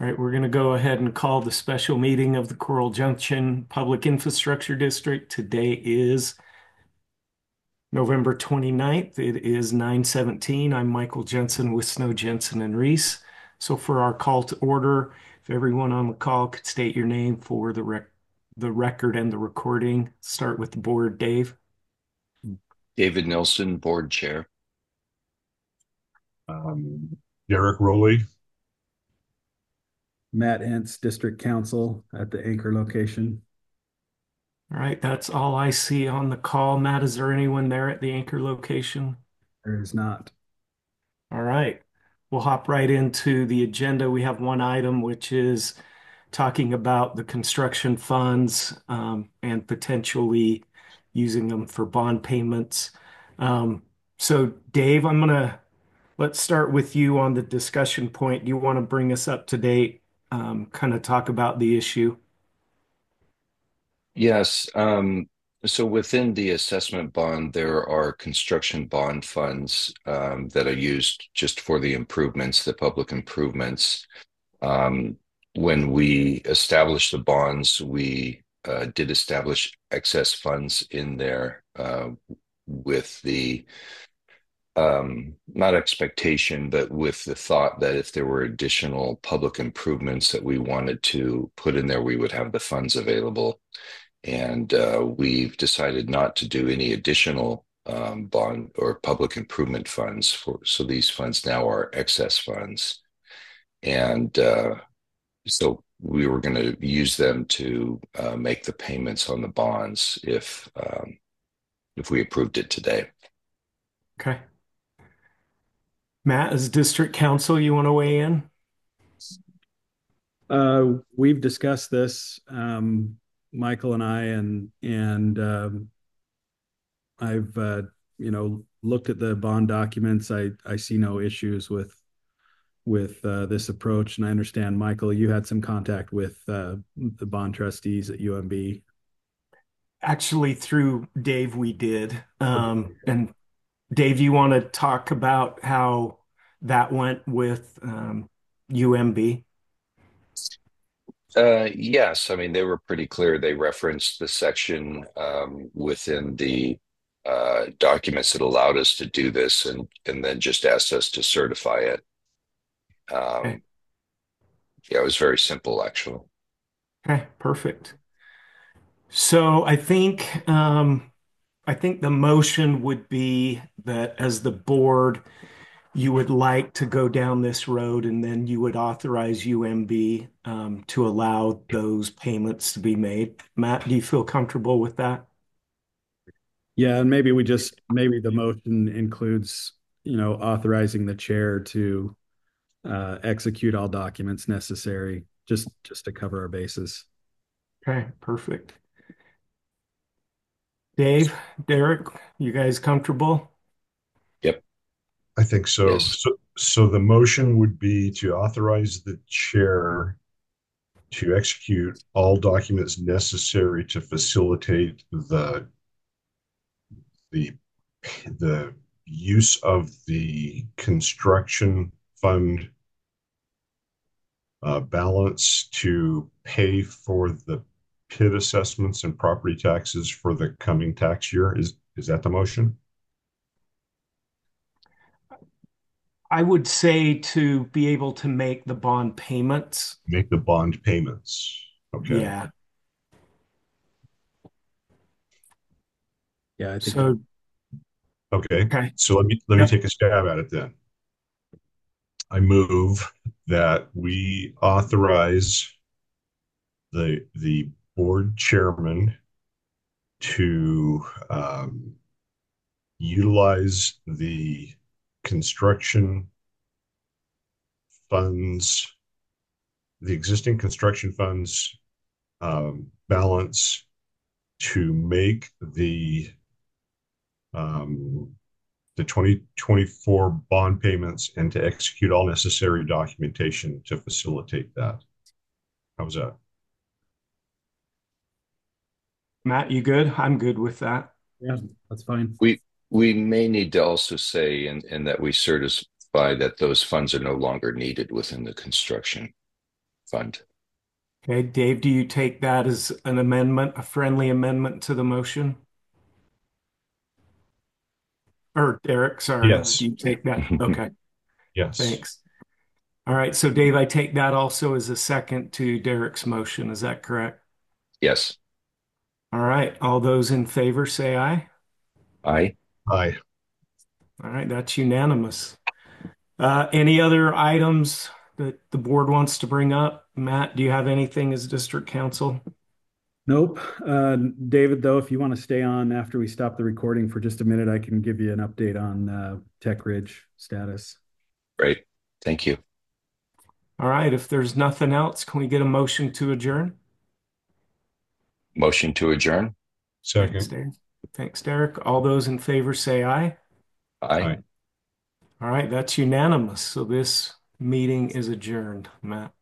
All right, we're going to go ahead and call the special meeting of the Coral Junction Public Infrastructure District. Today is November 29th. It is 9:17. I'm Michael Jensen with Snow Jensen and Reese. So for our call to order, if everyone on the call could state your name for the record and the recording. Start with the board, Dave. David Nelson, board chair. Derek Rowley. Matt Entz, District Council at the Anchor location. All right, that's all I see on the call. Matt, is there anyone there at the Anchor location? There is not. All right. We'll hop right into the agenda. We have one item, which is talking about the construction funds and potentially using them for bond payments. So, Dave, let's start with you on the discussion point. Do you want to bring us up to date, kind of talk about the issue? Yes. So within the assessment bond, there are construction bond funds that are used just for the improvements, the public improvements. Um, when we established the bonds, we did establish excess funds in there with the not expectation, but with the thought that if there were additional public improvements that we wanted to put in there, we would have the funds available. And we've decided not to do any additional bond or public improvement funds so these funds now are excess funds. And so we were going to use them to make the payments on the bonds if we approved it today. Okay. Matt, as district council, you want to weigh in? We've discussed this, Michael and I, and I've looked at the bond documents. I see no issues with this approach, and I understand, Michael, you had some contact with the bond trustees at UMB. Actually, through Dave, we did. Okay. And Dave, you want to talk about how that went with UMB? Yes, I mean, they were pretty clear. They referenced the section within the documents that allowed us to do this and then just asked us to certify it. Okay, Um, yeah, it was very simple, actually. okay, perfect. So I think the motion would be that as the board, you would like to go down this road and then you would authorize UMB to allow those payments to be made. Matt, do you feel comfortable with that? Yeah, and maybe the motion includes, authorizing the chair to execute all documents necessary, just to cover our bases. Okay, perfect. Dave, Derek, you guys comfortable? Yep. I think so. Yes. So the motion would be to authorize the chair to execute all documents necessary to facilitate the the use of the construction fund balance to pay for the PID assessments and property taxes for the coming tax year. Is that the motion? I would say to be able to make the bond payments. Make the bond payments. Okay. Yeah. Yeah, I think that. So, Okay. okay. So let me Yep. take a stab at it then. I move that we authorize the board chairman to utilize the construction funds, the existing construction funds balance to make um, the 2024 bond payments and to execute all necessary documentation to facilitate that. How's that? Matt, you good? I'm good with that. Yeah, that's fine. We may need to also say in that we certify that those funds are no longer needed within the construction. fund. Okay, Dave, do you take that as an amendment, a friendly amendment to the motion? Or Derek, sorry, do Yes. you take that? Okay, Yes. thanks. All right, so Dave, I take that also as a second to Derek's motion. Is that correct? Yes. All right, all those in favor say aye. Aye. Aye. All right, that's unanimous. Any other items that the board wants to bring up? Matt, do you have anything as district council? Nope. David, though, if you want to stay on after we stop the recording for just a minute, I can give you an update on Tech Ridge status. Great. Thank you. All right, if there's nothing else, can we get a motion to adjourn? Motion to adjourn. Thanks, Second. Dave. Thanks, Derek. All those in favor say aye. Aye. Aye. All right, that's unanimous. So this meeting is adjourned, Matt.